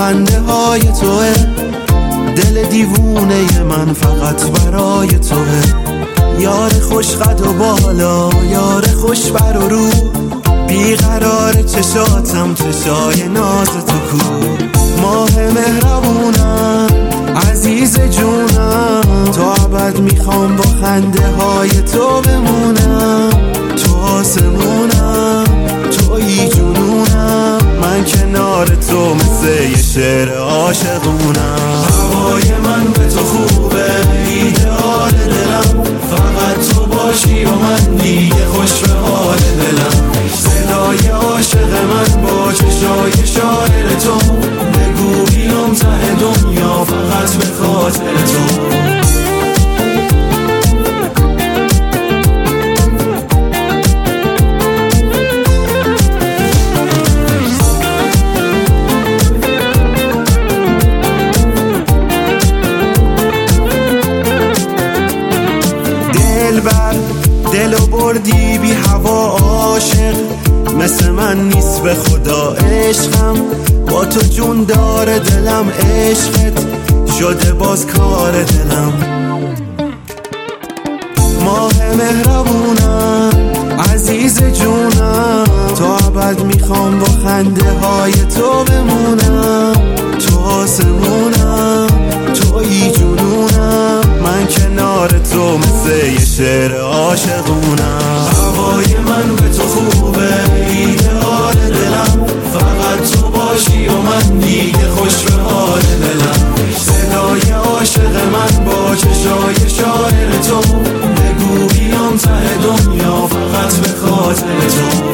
خنده های توه، دل دیوونه من فقط برای توه. یار خوش قد و بالا، یار خوش بر و رو، بیقرار چشاتم چشای ناز تو کو. ماه مهربونم عزیز جونم، تا ابد میخوام با خنده های تو بمونم. تو آسمونم، تویی جنونم، من کنار تو مثل یه شعر عاشقونم. هوای من به تو خوبه، ایدئال دلم، فقط تو باشی و من دیگه خوش به حال دلم. صدای عاشق من با چشای شاعر تو، بگو بیام ته دنیا فقط به خاطر تو. دلو بردی بی هوا عاشق، مثل من نیست به خدا عشقم. با تو جون داره دلم، عشقت شده باز کار دلم. ماه مهربونم عزیز جونم، تا ابد میخوام با خنده های تو بمونم. تو آسمونم، تویی جنونم، من کنار تو مثل یه شعر عاشقونم. هوای من به تو خوبه، ایدئال دلم، فقط تو باشی و من دیگه خوش به حال دلم. صدای عاشق من با چشای شاعر تو، بگو بیام ته دنیا فقط به خاطر تو.